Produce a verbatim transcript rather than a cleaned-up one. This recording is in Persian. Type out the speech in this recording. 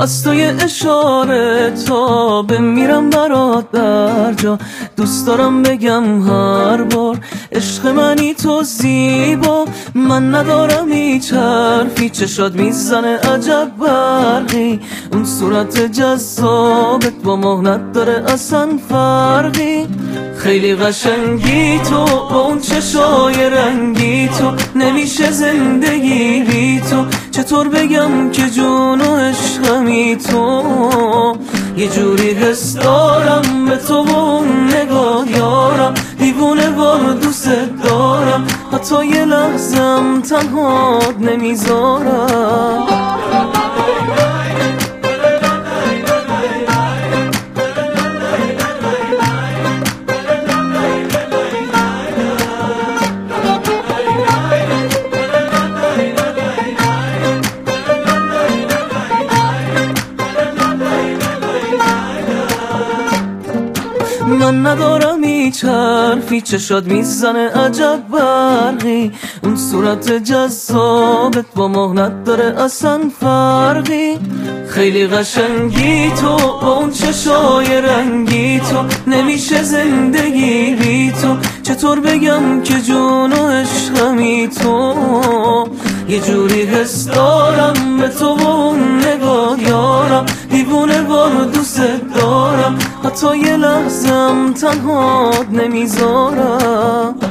از تو یه اشاره تا بمیرم برات در جا. دوست دارم بگم هر بار عشق منی تو زیبا. من ندارم هیچ حرفی، چشات میزنه عجب برقی. اون صورت جذابت با ماه نداره اصلا فرقی. خیلی قشنگی تو با اون چشای رنگی تو، نمیشه زندگی بی تو. چطور بگم که جون و عشقمی تو. یه جوری حس دارم به تو و اون نگاه یارم، دیوونه وار دوست دارم، حتی یه لحظم تنهات نمیذارم. من ندارم هیچ حرفی، چشات میزنه عجب برقی. اون صورت جذابت با ماه نداره اصلا فرقی. خیلی قشنگی تو با اون چشای رنگی تو، نمیشه زندگی بی تو. چطور بگم که جون و عشقمی تو. یه جوری حس دارم به تو و اون نگاه یارم، دیوونه وار دوست دارم، حتی یه لحظم تنهات نمیذارم.